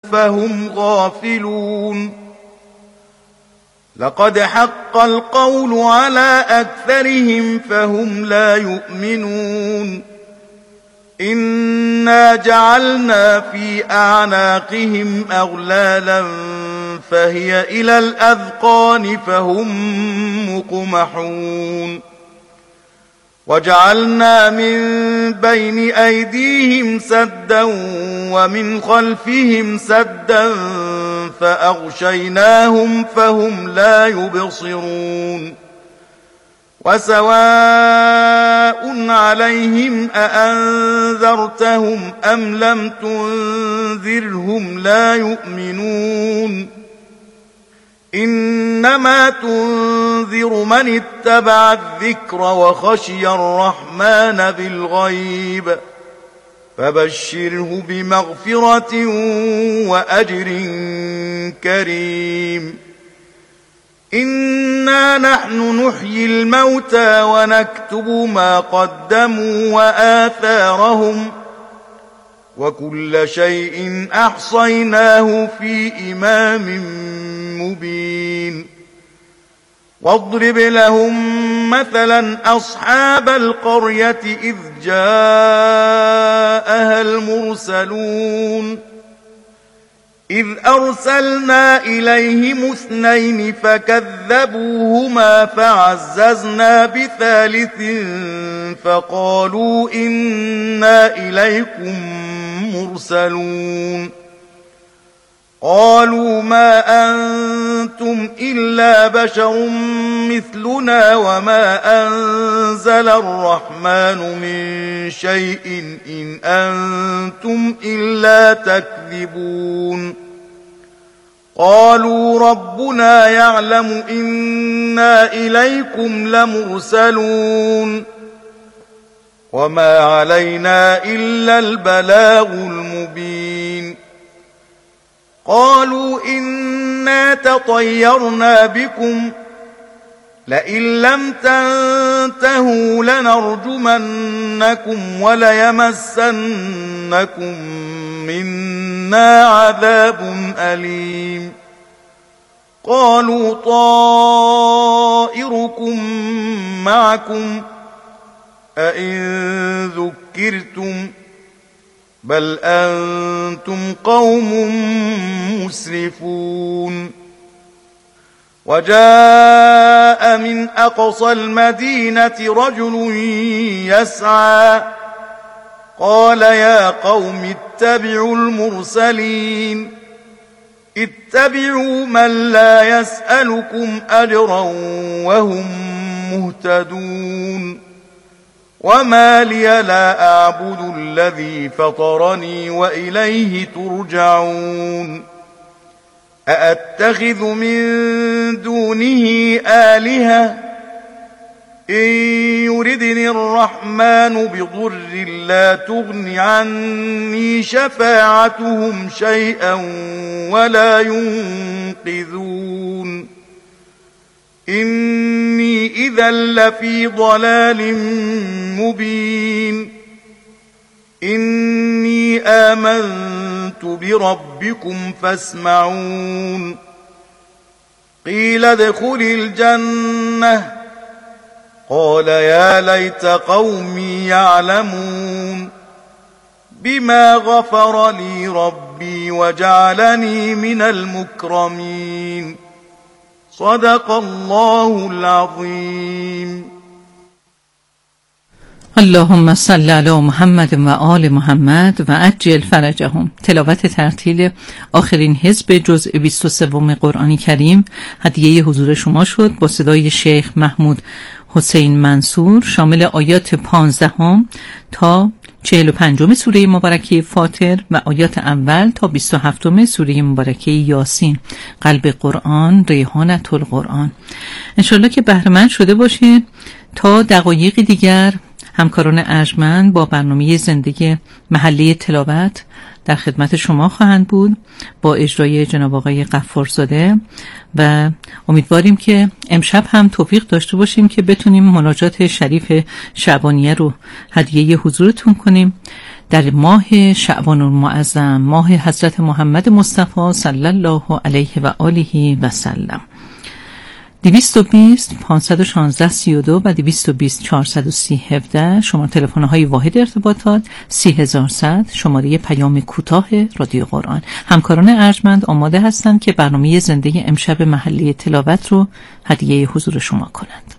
فهم غافلون لقد حق القول على أكثرهم فهم لا يؤمنون إنا جعلنا في أعناقهم أغلالا فهي إلى الأذقان فهم مقمحون وجعلنا من بين أيديهم سدا ومن خلفهم سدا فأغشيناهم فهم لا يبصرون وسواء عليهم أأنذرتهم أم لم تنذرهم لا يؤمنون إنما تنذر من اتبع الذكر وخشي الرحمن بالغيب فبشره بمغفرة وأجر كريم إنا نحن نحيي الموتى ونكتب ما قدموا وآثارهم وكل شيء أحصيناه في إمام مبين واضرب لهم مثلا أصحاب القرية إذ جاءها المرسلون إذ أرسلنا إليهم 2 فكذبوهما فعززنا بثالث فقالوا إنا إليكم مرسلون قالوا ما أنتم إلا بشر مثلنا وما أنزل الرحمن من شيء إن أنتم إلا تكذبون قالوا ربنا يعلم إنا إليكم لمرسلون وما علينا إلا البلاغ المبين قالوا إنا تطيرنا بكم لئن لم تنتهوا لنرجمنكم وليمسنكم منا عذاب أليم قالوا طائركم معكم أئن ذكرتم بل أنتم قوم مسرفون وجاء من أقصى المدينة رجل يسعى قال يا قوم اتبعوا المرسلين اتبعوا من لا يسألكم أجرا وهم مهتدون وما لي لا أعبد الذي فطرني وإليه ترجعون أأتخذ من دونه آلهة إن يردني الرحمن بضر لا تغن عني شفاعتهم شيئا ولا ينقذون إني إذا لفي ضلال مبين إني آمنت بربكم فاسمعون قيل ادخل الجنة قال يا ليت قومي يعلمون بما غفر لي ربي وجعلني من المكرمين صدق الله العظيم. اللهم صل علی محمد و آل محمد و عجل فرجهم. تلاوت ترتیل آخرین حزب جزء 23 قرآن کریم هدیه حضور شما شد با صدای شیخ محمود حسین منصور، شامل آیات 15 تا 45 سوره مبارکه فاطر و آیات اول تا 27 سوره مبارکه یاسین. قلب قرآن، ریحانة القرآن. انشالله که بهره‌مند شده باشید. تا دقایقی دیگر همکاران ارجمند با برنامه زندگی محله تلاوت در خدمت شما خواهند بود با اجرای جناب آقای غفارزاده و امیدواریم که امشب هم توفیق داشته باشیم که بتونیم مناجات شریف شعبانیه رو هدیه حضورتون کنیم. در ماه شعبان المعظم، ماه حضرت محمد مصطفی صلی الله علیه و آله و سلم. 220 516 32 و 220 430 17 شماره تلفن‌های واحد ارتباطات، 3100 شماره پیام کوتاه رادیو قرآن. همکاران ارجمند آماده هستند که برنامه زنده امشب محله تلاوت رو هدیه حضور شما کنند.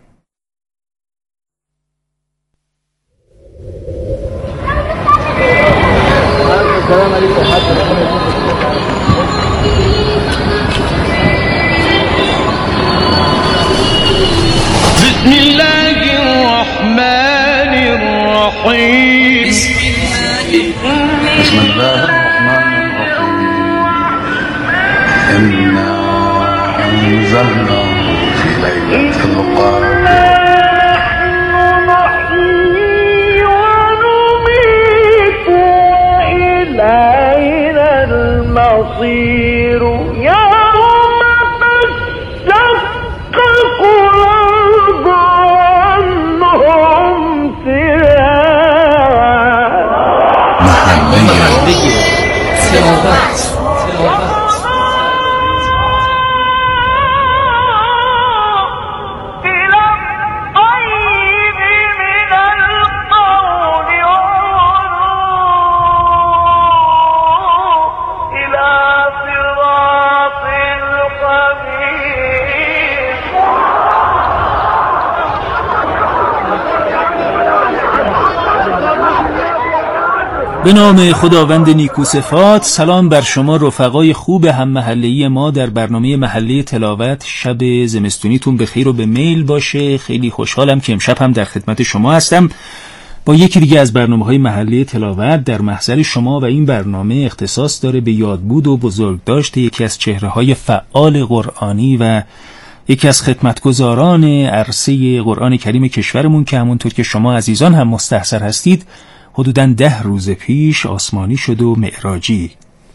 السلام علیکم. بسم الله الرحمن الرحيم. بسم الله الرحمن الرحيم. إنا أنزلنا في ليلة القدر. ونميت إلينا المصير يوم تشقق الأرض عنهم سراعا. محله تلاوت. به نام خداوند نیکو صفات. سلام بر شما رفقای خوب هم محله‌ای ما در برنامه محله تلاوت. شب زمستونیتون به خیر و به میل باشه. خیلی خوشحالم که امشب هم در خدمت شما هستم با یکی دیگه از برنامه‌های محله تلاوت در محضر شما. و این برنامه اختصاص داره به یادبود و بزرگداشت یکی از چهره‌های فعال قرآنی و یکی از خدمتگزاران عرصه قرآن کریم کشورمون که همونطور که شما عزیزان هم مستحضر هستید حدوداً 10 روز پیش آسمانی شد و معراجی.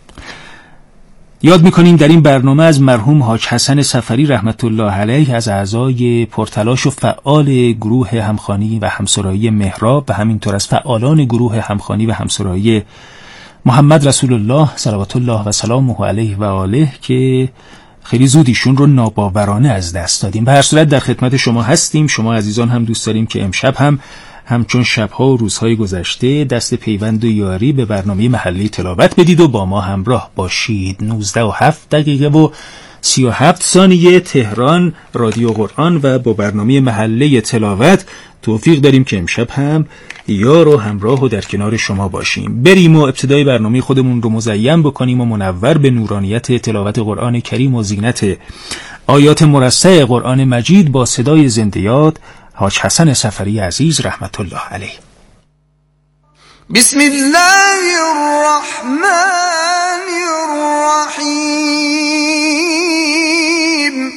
یاد میکنیم در این برنامه از مرحوم حاج حسن صفری رحمت الله علیه، از اعضای پرتلاش و فعال گروه همخوانی و همسرایی محراب و همینطور از فعالان گروه همخوانی و همسرایی محمد رسول الله صلوات الله و سلامه علیه و آله که خیلی زود ایشون رو ناباورانه از دست دادیم. به هر صورت در خدمت شما هستیم. شما عزیزان هم دوست داریم که امشب هم همچون شبها و روزهای گذشته دست پیوند و یاری به برنامه محله تلاوت بدید و با ما همراه باشید. 19:07 و 37 ثانیه تهران، رادیو قرآن و با برنامه محله تلاوت توفیق داریم که امشب هم یار و همراه و در کنار شما باشیم. بریم و ابتدای برنامه خودمون رو مزین بکنیم و منور به نورانیت تلاوت قرآن کریم و زینت آیات مرصع قرآن مجید با صدای زنده‌یاد حاج حسن صفری عزیز رحمت الله علیه. بسم الله الرحمن الرحیم.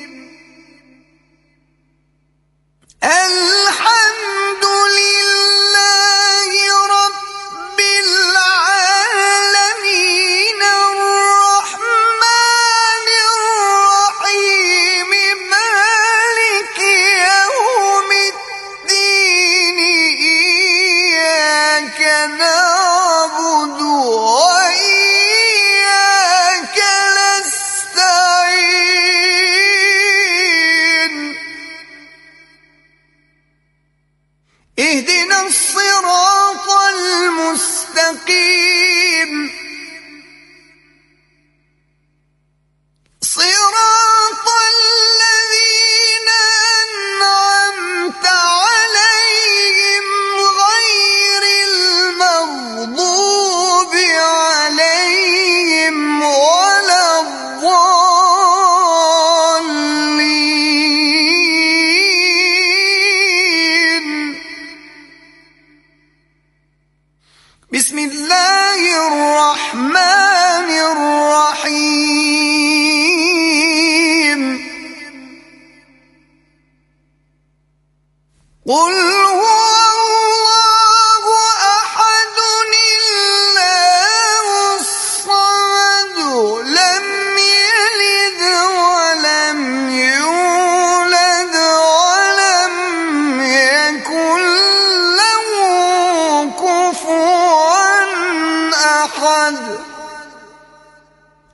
الحمد لله رب العالمین الرحمن الرحیم مالک یوم الدین ایاک نعبد و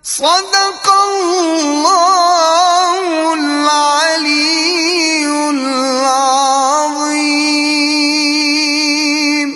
صدق الله العلی العظیم.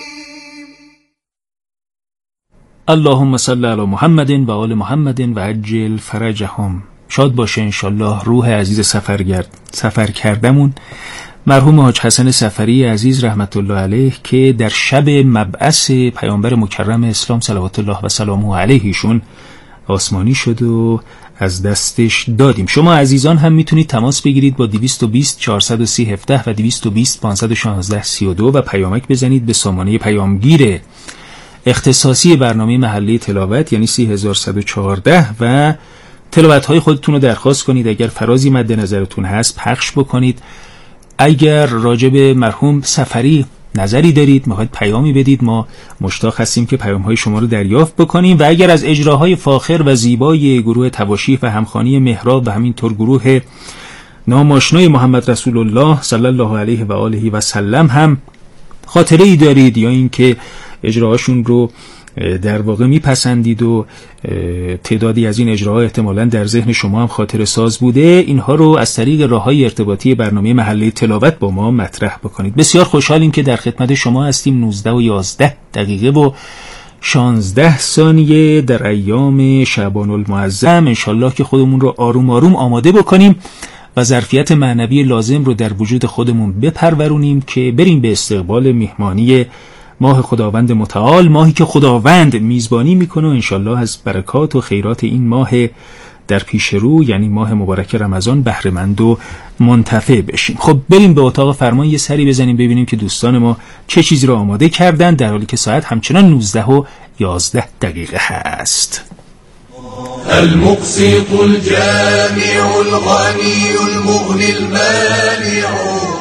اللهم صل علی محمد و آل محمد و عجل فرجهم. شاد باشه انشالله روح عزیز سفر کردمون مرحوم حاج حسن صفری عزیز رحمت الله علیه که در شب مبعث پیامبر مکرم اسلام صلوات الله و سلامه علیهشون آسمانی شد و از دستش دادیم. شما عزیزان هم میتونید تماس بگیرید با 220 430 17 و 220 516 32 و پیامک بزنید به سامانه پیامگیر اختصاصی برنامه محله تلاوت یعنی 3114 و تلاوت‌های خودتون رو درخواست کنید. اگر فرازی مد نظرتون هست پخش بکنید. اگر راجب مرحوم صفری نظری دارید میخواید پیامی بدید، ما مشتاق هستیم که پیام‌های شما رو دریافت بکنیم. و اگر از اجراهای فاخر و زیبای گروه تواشیح و همخوانی مهراب و همینطور گروه ناماشنای محمد رسول الله صلی الله علیه و آله و سلم هم خاطره ای دارید یا اینکه اجراهاشون رو در واقع میپسندید و تعدادی از این اجراها احتمالاً در ذهن شما هم خاطره ساز بوده، اینها رو از طریق راههای ارتباطی برنامه محله تلاوت با ما مطرح بکنید. بسیار خوشحالیم که در خدمت شما هستیم. 19 و 11 دقیقه و 16 ثانیه در ایام شعبان المعظم. انشالله که خودمون رو آروم آروم آماده بکنیم و ظرفیت معنوی لازم رو در وجود خودمون بپرورونیم که بریم به استقبال مهمانی ماه خداوند متعال، ماهی که خداوند میزبانی میکنه و انشالله از برکات و خیرات این ماه در پیش رو یعنی ماه مبارک رمضان بهره‌مند و منتفع بشیم. خب بریم به اتاق فرمان یه سری بزنیم ببینیم که دوستان ما چه چیزی رو آماده کردن در حالی که ساعت همچنان 19 و 11 دقیقه هست. المقسط الجامع الغني المغني المانع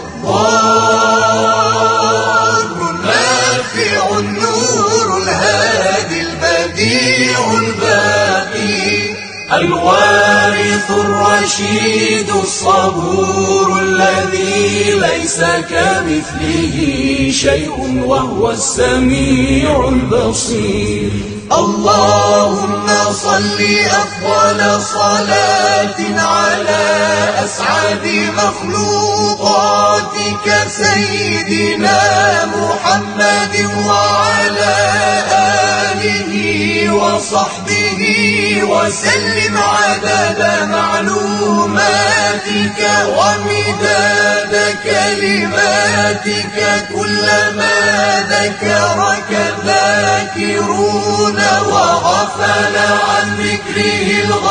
النور الهادي البديع الباقي الوارث الرشيد الصبور الذي ليس كمثله شيء وهو السميع البصير. اللهم صل أفضل صلاة على أسعد مخلوقاتك سيدنا محمد وعلى آله وصحبه وسلم عدد معلوماتك ومداد كلماتك كلما ذكرك الذاكرون وغفل عن ذكره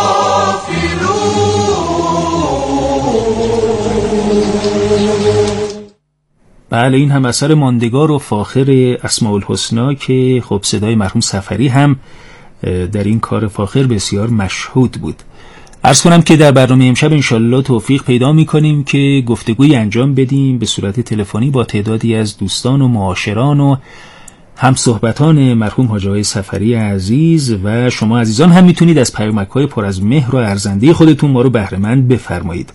الغافلون. بله این هم اثر ماندگار و فاخر اسماء الحسنا که خب صدای مرحوم صفری هم در این کار فاخر بسیار مشهود بود. عرض کنم که در برنامه امشب انشالله توفیق پیدا میکنیم که گفتگوی انجام بدیم به صورت تلفنی با تعدادی از دوستان و معاشران و هم صحبتان مرحوم حاج آقای صفری عزیز و شما عزیزان هم میتونید از پیامک‌های پر از مهر و ارزنده خودتون ما رو بهره‌مند بفرمایید.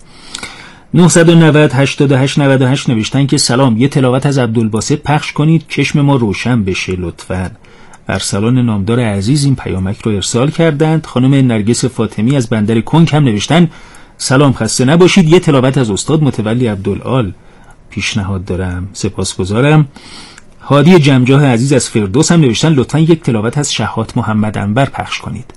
990 88 98 نوشتن که سلام، یه تلاوت از عبدالباسط پخش کنید چشم ما روشن بشه لطفاً. ارسلان نامدار عزیز این پیامک رو ارسال کردند. خانم نرگس فاطمی از بندر کنگ هم نوشتن سلام، خسته نباشید، یه تلاوت از استاد متولی عبدالعال پیشنهاد دارم، سپاسگزارم. هادی جمجاه عزیز از فردوس هم نوشتن لطفاً یک تلاوت از شهات محمد انور پخش کنید.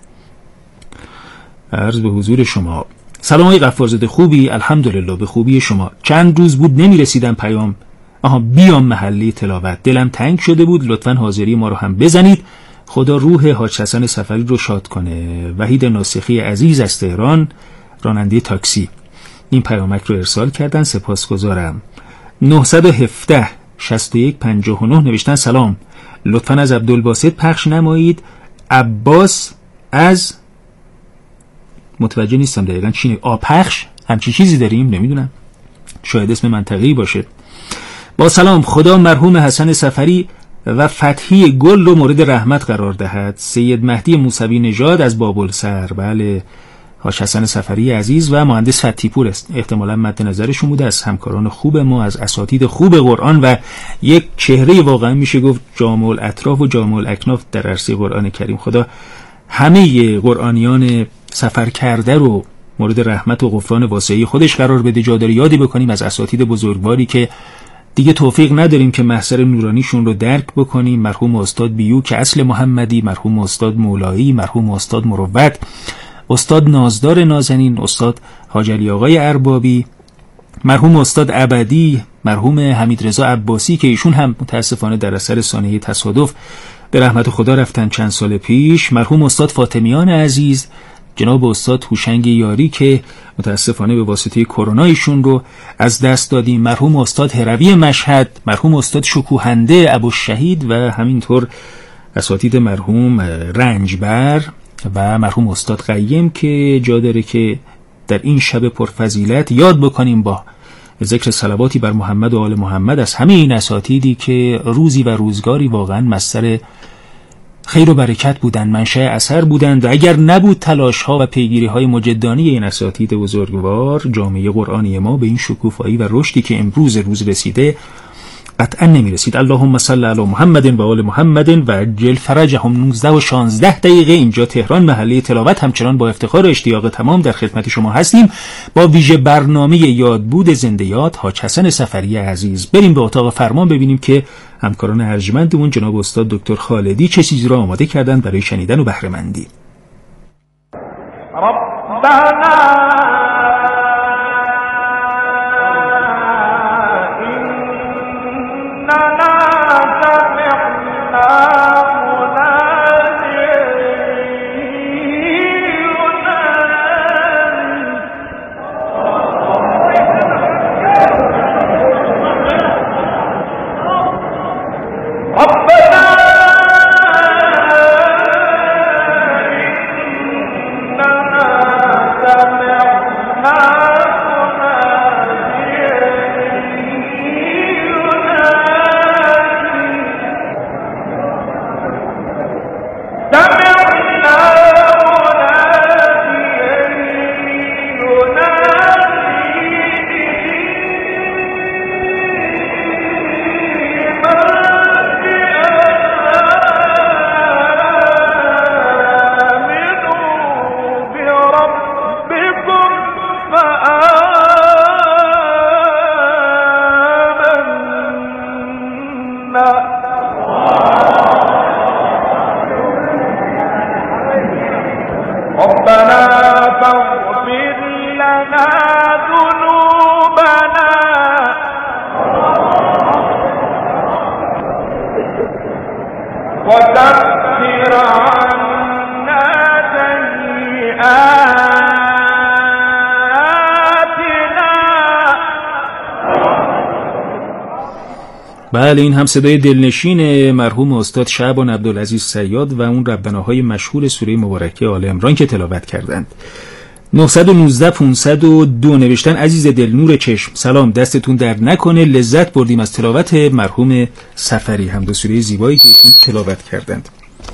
عرض به حضور شما. سلام آقای غفارزاده، خوبی؟ الحمدلله به خوبی شما. چند روز بود نمیرسیدم پیام بیام محله تلاوت، دلم تنگ شده بود، لطفاً حاضری ما رو هم بزنید. خدا روح حاج حسن صفری رو شاد کنه. وحید ناسخی عزیز از تهران، راننده تاکسی، این پیامک رو ارسال کردن، سپاسگزارم. 917 61 59 نوشتن سلام، لطفاً از عبدالباسط پخش نمایید. عباس از متوجه نیستم دقیقاً چینه، آپخش همچین چیزی داریم، نمیدونم، شاید اسم منطقه‌ای باشه. با سلام، خدا مرحوم حسن صفری و فتحی گل رو مورد رحمت قرار دهد. سید مهدی موسوی نژاد از بابلسر. بله حاج حسن صفری عزیز و مهندس فتحی پور است، احتمالاً مد نظرشون بوده، از همکاران خوب ما، از اساتید خوب قرآن و یک چهره واقعا میشه گفت جامع الاطراف و جامع الاکناف در عرصه قرآن کریم. خدا همه قرآنیان سفر کرده رو مورد رحمت و غفران واسعی خودش قرار بده. جا داره یادی بکنیم از اساتید بزرگواری که دیگه توفیق نداریم که محضر نورانیشون رو درک بکنیم. مرحوم استاد بیو که اصل محمدی، مرحوم استاد مولایی، مرحوم استاد مروت، استاد نازدار نازنین، استاد حاج علی آقای اربابی، مرحوم استاد ابدی، مرحوم حمیدرضا عباسی که ایشون هم متاسفانه در اثر سانحه تصادف به رحمت خدا رفتن چند سال پیش، مرحوم استاد فاطمیان عزیز، جناب استاد هوشنگ یاری که متاسفانه به واسطه کرونا ایشون رو از دست دادیم، مرحوم استاد هروی مشهد، مرحوم استاد شکوهنده ابوالشهید و همینطور اساتید مرحوم رنجبر و مرحوم استاد قیم که جا داره که در این شب پرفضیلت یاد بکنیم با ذکر صلواتی بر محمد و آل محمد از همه این اساتیدی که روزی و روزگاری واقعا مصدر خیر و برکت بودند، منشأ اثر بودند و اگر نبود تلاش ها و پیگیری های مجدانه این اساتید بزرگوار، جامعه قرآنی ما به این شکوفایی و رشدی که امروز روز رسیده قطعا نمیرسید. اللهم صل علی محمد و آل محمد و عجل فرجهم. 19 و 16 دقیقه اینجا تهران، محله تلاوت. همچنان با افتخار و اشتیاق تمام در خدمت شما هستیم با ویژه برنامه یادبود زنده یاد حاج حسن صفری عزیز. بریم به اتاق فرمان ببینیم که همکاران ارجمندمون جناب استاد دکتر خالدی چه چیزی را آماده کردن برای شنیدن و بهره مندی. بله، این هم صدای دلنشین مرحوم استاد شعبان عبدالعزیز صیاد و اون ربناهای مشهور سوره مبارکه آل عمران که تلاوت کردند. 919 502 نوشتن عزیز دل نور چشم، سلام، دستتون درد نکنه، لذت بردیم از تلاوت مرحوم صفری، هم دو سوره زیبایی که ایشون تلاوت کردند.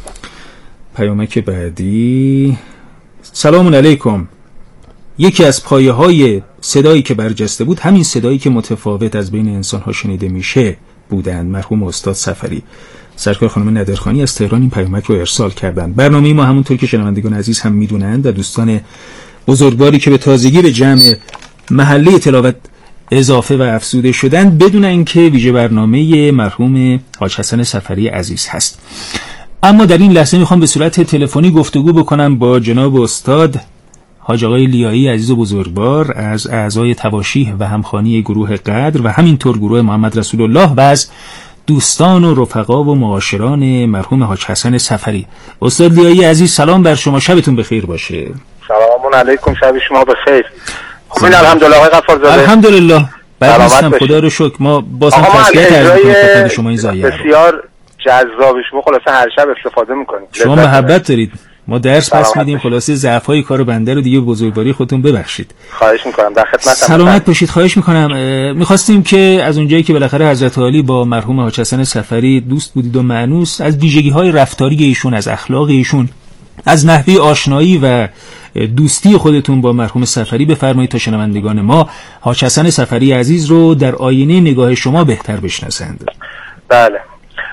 پیامک بعدی، سلام علیکم. یکی از پایه های صدایی که برجسته بود همین صدایی که متفاوت از بین انسان ها شنیده میشه بودند، مرحوم استاد صفری. سرکار خانم ندرخانی از تهران این پیامک رو ارسال کردند. برنامه ما همونطور که شنوندگان عزیز هم میدونند و دوستان بزرگواری که به تازگی به جمع محله تلاوت اضافه و افزوده شدند بدون اینکه ویژه برنامه مرحوم حاج حسن صفری عزیز هست. اما در این لحظه میخوام به صورت تلفنی گفتگو بکنم با جناب استاد حاج آقای لیایی عزیز و بزرگوار از اعضای تواشیح و همخوانی گروه قدر و همینطور گروه محمد رسول الله و از دوستان و رفقا و معاشران مرحوم حاج حسن صفری. استاد لیایی عزیز سلام بر شما، شبتون بخیر باشه. سلام علیکم، شب شما بخیر. خوبین؟ الحمدلله آقای غفارزاده. الحمدلله بعد نیستم، خدا رو شکر. ما بازم تسلیت عرض می‌کنیم خدمت شما این زایه بسیار جذابش ما خلاصه هر شب استفاده می‌کنیم. شما محبت دارید، ما درس پس میدیم، خلاصه ضعف‌های کار بنده رو دیگه بزرگواری خودتون ببخشید. خواهش می‌کنم، در خدمتم. سلامت باشید، خواهش می‌کنم. می‌خواستیم که از اونجایی که بالاخره حضرت عالی با مرحوم حاج حسن صفری دوست بودید و مأنوس، از ویژگی‌های رفتاری ایشون، از اخلاق ایشون، از نحوه آشنایی و دوستی خودتون با مرحوم صفری بفرمایید تا شنوندگان ما حاج حسن صفری عزیز رو در آینه نگاه شما بهتر بشناسند. بله،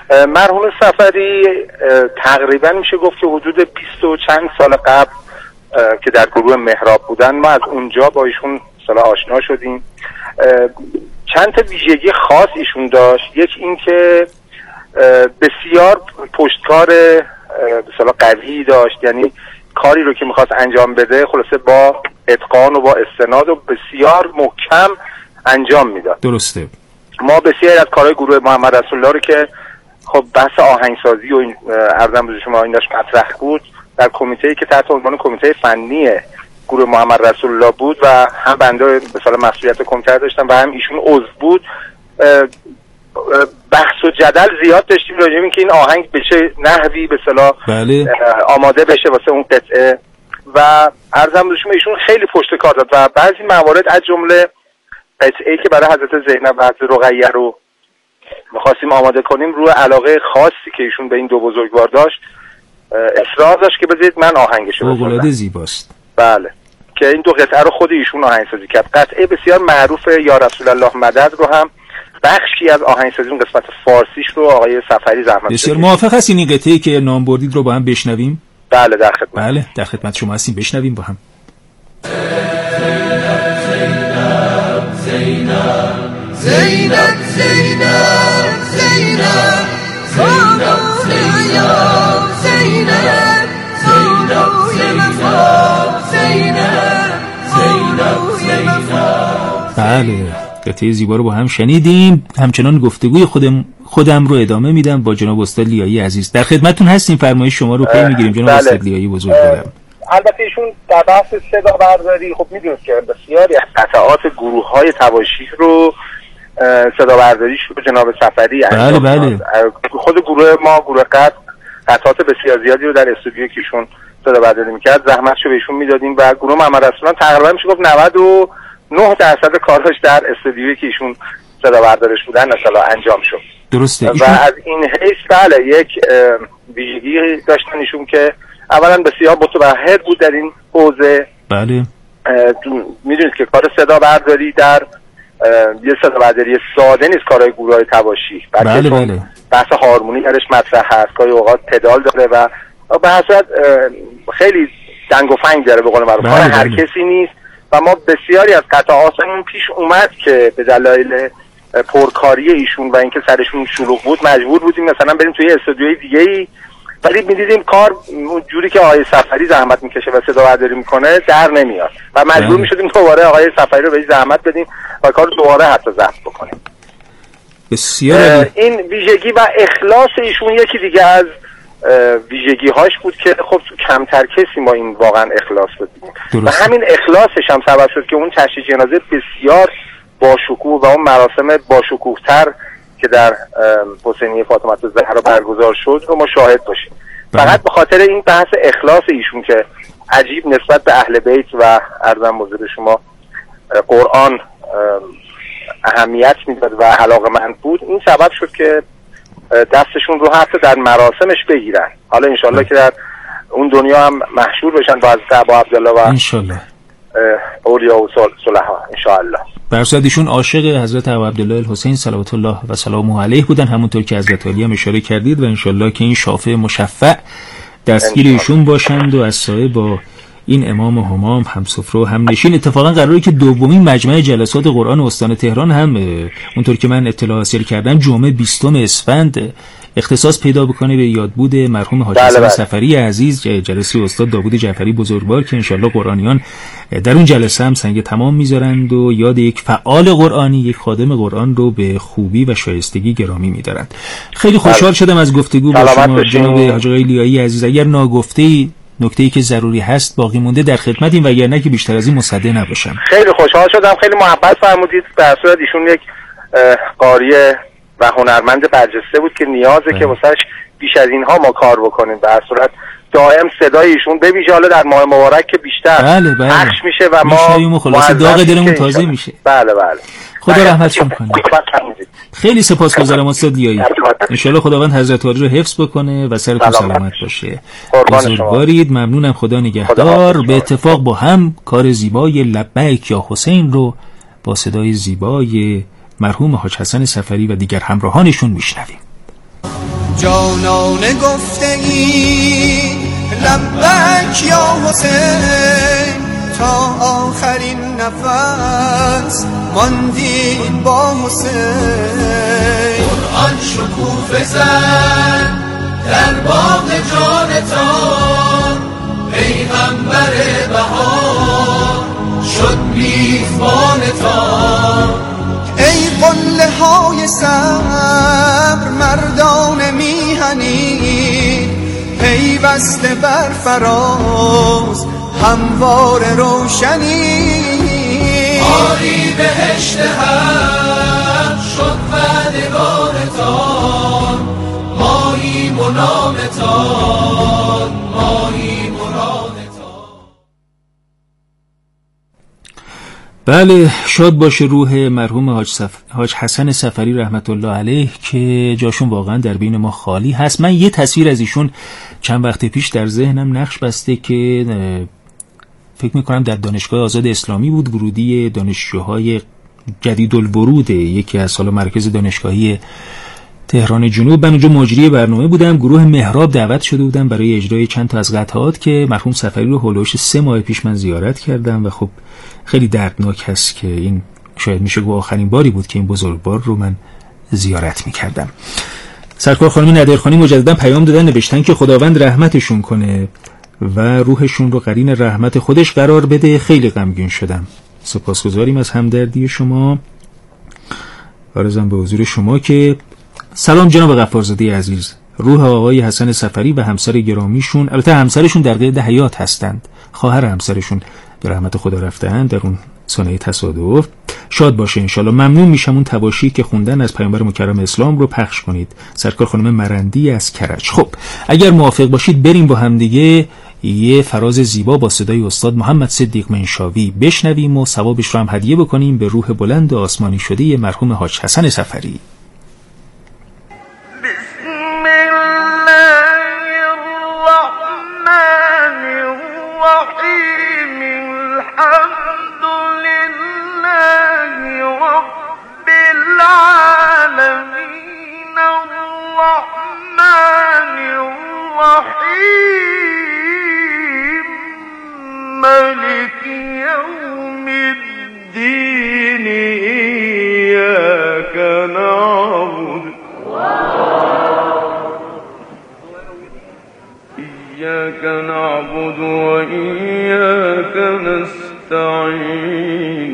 مرحوم صفری تقریبا میشه گفت که حدود 20 و چند سال قبل که در گروه محراب بودن، ما از اونجا با ایشون مثلا آشنا شدیم. چند تا ویژگی خاص ایشون داشت. یک این که بسیار پشتکار مثلا قوی داشت، یعنی کاری رو که میخواست انجام بده خلاصه با اتقان و با استناد و بسیار محکم انجام میداد. درسته. ما بسیاری از کارهای گروه محمد رسول الله رو که خب بحث آهنگسازی و این عرضم به شما این داشت مطرح بود، در کمیته‌ای که تحت عنوان کمیته فنی گروه محمد رسول الله بود و هم بنده مثلا مسئولیت کمیته داشتم و هم ایشون عضو بود، بحث و جدل زیاد داشتیم راجع به اینکه این آهنگ به چه نحوی به اصطلاح آماده بشه واسه اون قطعه و عرضم به شما ایشون خیلی پشت کار داد و بعضی موارد از جمله قطعه‌ای که برای حضرت زینب و حضرت رقیه رو می‌خواستیم آماده کنیم، روی علاقه خاصی که ایشون به این دو بزرگوار داشت اصرار داشت که بذارید من آهنگشو بسازم. فوق‌العاده زیباست. بله، که این دو قطعه رو خود ایشون آهنگسازی کرد. قطعه بسیار معروف یا رسول الله مدد رو هم بخشی از آهنگسازی اون قسمت فارسیش رو آقای سفری زحمت کشید. بسیار موافق هستین این قطعه‌ای که نام بردید رو با هم بشنویم؟ بله در خدمت. بله در خدمت شما هستیم، بشنویم با هم. بله قطعه زیبا رو با هم شنیدیم. همچنان گفتگوی خودم رو ادامه میدم با جناب استاد لیایی عزیز. در خدمتتون هستیم، فرمایش شما رو پی میگیریم جناب استاد لیایی بزرگوارم. البته ایشون در بحث صدا برداری خب میدونید که بسیاری از قطعات گروه‌های تواشیح رو صدا برداریش رو جناب سفری انجام داد. بله. خود گروه ما گروه قطعات بسیار زیادی رو در استودیو که ایشون صدا برداری میکرد زحمتشو بهشون میدادیم و گروه محمد رسول الله تقریبا میشه گفت 99% کارش در استودیویی که ایشون صدا بردارش بودن مثلا انجام شد. درسته. و از این حیث بله یک ویژگی داشتن ایشون که اولا بسیار متبحر بود در این حوزه. بله. میدونید که کار صدا برداری در یه صدا برداری ساده نیست، کارهای گروه‌های تواشیح. بله بله. بحث هارمونی درش مطرح هست، گاهی اوقات پدال داره و به حسرت خیلی دنگ و فنگ داره به قول معروف. کار هر کسی نیست و ما بسیاری از قطعاتمون پیش اومد که به دلایل پرکاری ایشون و اینکه سرشون شلوغ بود مجبور بودیم مثلا بریم توی استودیوی دیگه‌ای، ولی می‌دیدیم کار جوری که آقای سفری زحمت میکشه و صدا برداری میکنه در نمیاد و مجبور میشدیم دوباره آقای سفری رو بهش زحمت بدیم و کار دوباره حتی ضبط بکنیم. بسیار این ویژگی و اخلاص ایشون یکی دیگه از ویژگی هاش بود که خب کمتر کسی ما این واقعا اخلاص بدیم و همین اخلاصش هم سبب شد که اون تشییع جنازه بسیار باشکوه و اون مراسم باشکوه‌تر که در حسینیه فاطمه الزهرا برگزار شد رو ما شاهد باشیم. فقط به خاطر این بحث اخلاص ایشون که عجیب نسبت به اهل بیت و عرضم حضور شما قرآن اهمیت میداد و علاقه‌مند بود، این سبب شد که دستشون رو حتی در مراسمش بگیرن. حالا انشالله که در اون دنیا هم محشور بشن با حضرت ابا عبدالله و انشالله اولیا و صلحا انشالله. برصد ایشون عاشق حضرت ابا عبدالله الحسین صلوات الله و سلامه علیه بودن، همونطور که حضرت علی هم اشاره کردید و انشالله که این شافع مشفع دستگیر ایشون باشند و از سایه با این امام همام هم سفره و هم نشین. اتفاقا قراره که دومین مجمع جلسات قرآن استان تهران هم اونطور که من اطلاع حاصل کردم جمعه 20 اسفند اختصاص پیدا بکنه به یادبود مرحوم حاج حسن سفری عزیز، جلسه استاد داوود جعفری بزرگوار که انشالله قرآنیان در اون جلسه هم سنگ تمام میذارند و یاد یک فعال قرآنی، یک خادم قرآن رو به خوبی و شایستگی گرامی میدارند. خیلی خوشحال شدم از گفتگو با شما جناب حاج آقای لیایی عزیز. اگر ناگفته‌ای نکته‌ای که ضروری هست باقی مونده در خدمتیم، وگرنه که بیشتر از این مصدق نباشم. خیلی خوشحال شدم، خیلی محبت فرمودید. در صورت ایشون یک قاری و هنرمند برجسته بود که نیازه که واسش بیش از اینها ما کار بکنیم. در صورت دائم صدای ایشون به ویژه حالا در ماه مبارک که بیشتر پخش میشه و ما خلاص داغ دلمون تازه میشه. بله بله. خدا رحمتشون کنه. خیلی سپاسگزارم استاد لیایی. ان شاء الله خداوند حضرت عالی رو حفظ بکنه و سرتون سلامت باشه. بزرگوارید، ممنونم، خدا نگهدار. به اتفاق با هم کار زیبای لبیک یا حسین رو با صدای زیبای مرحوم حاج حسن سفری و دیگر همراهانشون میشنویم. جانانه گفته ای لبیک یا حسین تا آخرین نفس ماندیم با حسین. قرآن شکوفه زد در باغ جانتان، پیغمبر بهار شد میزبانتان. ای قله های صبر مردان میهنی، پیوسته بر فراز هموار روشنی. آری بهشت حق شد وعدگارتان، ماییم و نامتان، ماییم و رامتان. بله، شاد باشه روح مرحوم حاج حسن صفری رحمت الله علیه که جاشون واقعا در بین ما خالی هست. من یه تصویر از ایشون چند وقت پیش در ذهنم نقش بسته که فکر میکنم در دانشگاه آزاد اسلامی بود، ورودی دانشجوهای جدیدالورود یکی از حالا مرکز دانشگاهی تهران جنوب. من اونجا مجری برنامه بودم، گروه مهراب دعوت شده بودم برای اجرای چند تا از قطعات که مرحوم صفری رو هولوش 3 ماه پیش من زیارت کردم و خب خیلی دردناک هست که این شاید میشه گفت آخرین باری بود که این بزرگوار رو من زیارت میکردم. سرکار خانم ندرخانی مجددا پیام دادن، نوشتن که خداوند رحمتشون کنه و روحشون رو قرین رحمت خودش قرار بده. خیلی غمگین شدم. سپاسگزاریم از همدردی شما. عرضم به حضور شما که سلام جناب غفارزاده عزیز، روح آقای حسن صفری و همسر گرامیشون، البته همسرشون در قید حیات هستند، خواهر همسرشون به رحمت خدا رفته‌اند در اون سنه تصادف، شاد باشه انشالله. ممنون میشم اون تباشی که خوندن از پیامبر مکرم اسلام رو پخش کنید. سرکار خانم مرندی از کرج. خب اگر موافق باشید بریم با هم دیگه یه فراز زیبا با صدای استاد محمد صدیق منشاوی بشنویم و ثوابش رو هم هدیه بکنیم به روح بلند و آسمانی شده مرحوم حاج حسن صفری. ملك يوم الدين إياك نعبد وإياك نستعين.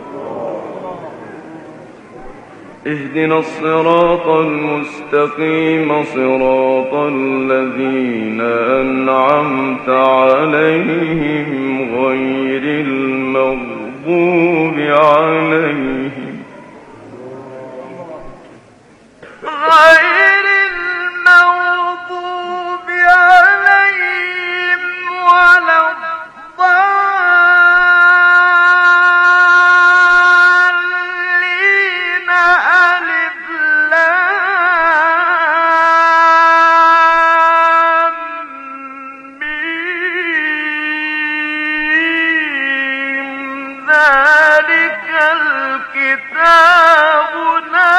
اهدنا الصراط المستقيم صراط الذين أنعمت عليهم غير المغضوب عليهم ولا الضالين. ألف لام ميم ذلك الكتاب لا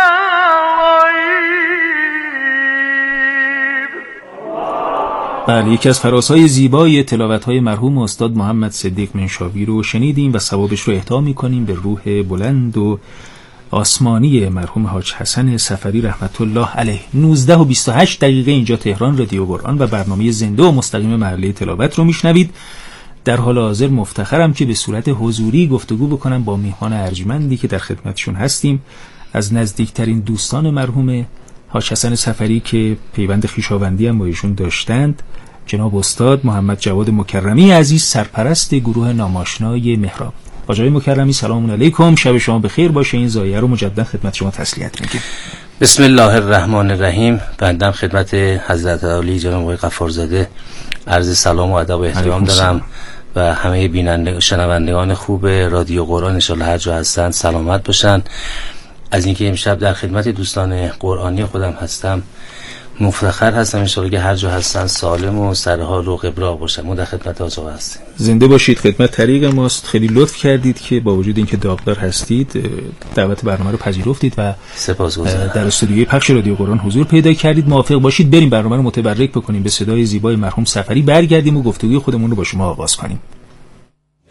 ريب. بله، یکی از فرازهای زیبای تلاوت‌های مرحوم استاد محمد صدیق منشاوی رو شنیدیم و ثوابش رو اهدا می‌کنیم به روح بلند و آسمانی مرحوم حاج حسن صفری رحمت الله علیه. 19:28 اینجا تهران رادیو قرآن و برنامه زنده و مستقیم محله تلاوت رو میشنوید. در حال حاضر مفتخرم که به صورت حضوری گفتگو بکنم با میهمان ارجمندی که در خدمتشون هستیم، از نزدیکترین دوستان مرحوم حاج حسن صفری که پیوند خویشاوندی هم با ایشون داشتند، جناب استاد محمد جواد مکرمی عزیز، سرپرست گروه ناماشنای مهراب. آقای مکرمی سلام علیکم، شب شما بخیر باشه. این زایه رو مجددا خدمت شما تسلیت میگیم. بسم الله الرحمن الرحیم. بنده خدمت حضرت عالی جناب آقای غفارزاده عرض سلام و ادب و احترام دارم و همه بیننده شنوندگان خوب رادیو قرآن ان شاء الله هر جا هستند سلامت باشن. از اینکه امشب در خدمت دوستان قرآنی خودم هستم مفتخر هستم ان شاءالله که هر جا هستن سالم و سرحال و قبراق باشن. ما در خدمت آقا هستیم. زنده باشید. خدمت طریق ماست. خیلی لطف کردید که با وجود اینکه داغدار هستید دعوت برنامه رو پذیرفتید و سپاسگزارم در استودیوی پخش رادیو قرآن حضور پیدا کردید. موافق باشید بریم برنامه رو متبرک بکنیم به صدای زیبای مرحوم سفری، برگردیم و گفتگوی خودمون رو با شما آغاز کنیم.